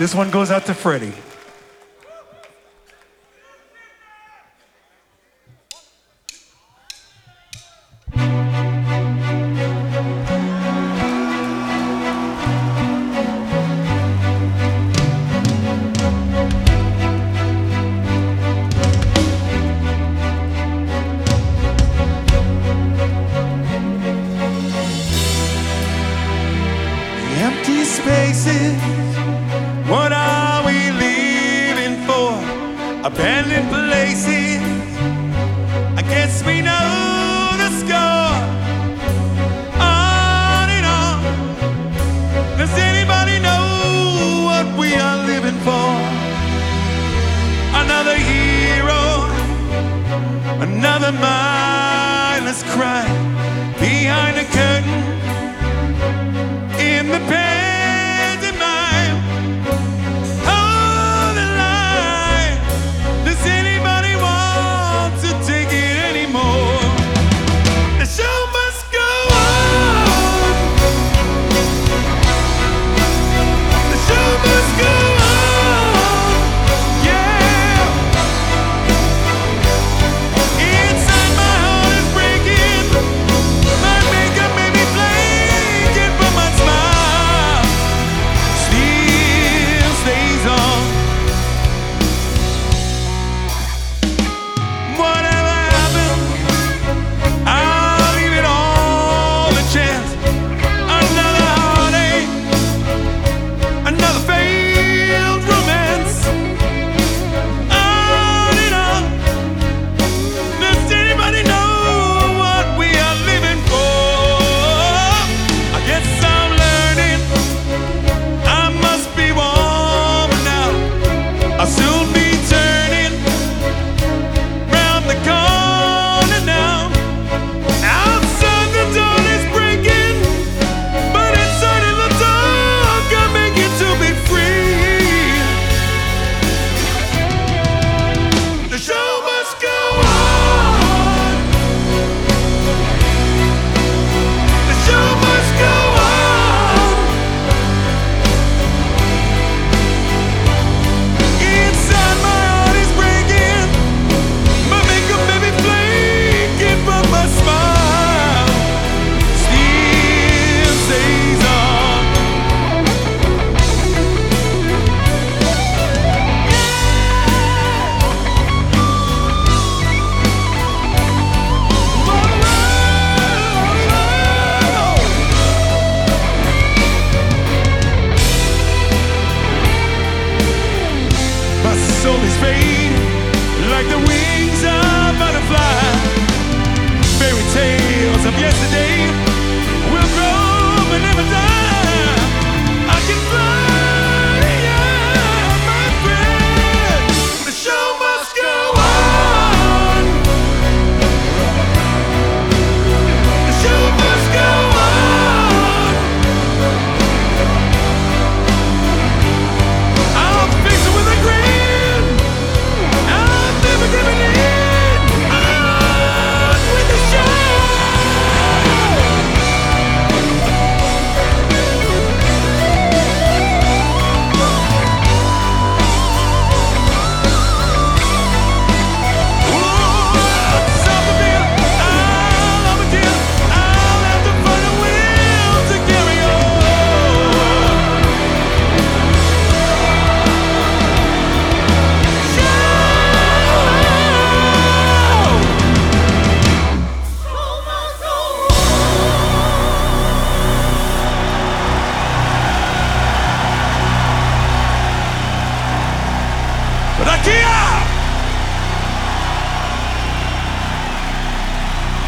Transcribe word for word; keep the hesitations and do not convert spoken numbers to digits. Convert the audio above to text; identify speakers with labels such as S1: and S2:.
S1: This one goes out to Freddie. Empty spaces, what are we leaving for? Abandoned places, I guess we know the score. On and on, does anybody know what we are living for? Another hero, another mindless crime behind a curtain in the pantomime. Hold the line. Does anybody want to take it anymore? The show must go on. The show must go on. Yeah. Inside my heart is breaking. My makeup made me blank, but my smile still stays on. Whatever happened, I'll leave it all a chance. Another heartache, another failed romance. On and on. Does anybody know what we are living for? I guess I'm learning. I must be warm now. I'll soon be turning round the corner now. Outside the dawn is breaking, but inside in the dark I'm making to be free. The show must go on. The show must go on. Inside my heart is breaking. My makeup may be flaking, but my smile still stays on. My soul is fading like the wings of butterfly. Fairy tales of yesterday will grow but never die. I can fly, yeah, my friend. The show must go on. The show must go on. I'll face it with a grin. I'm never giving in. On with the show. But I can't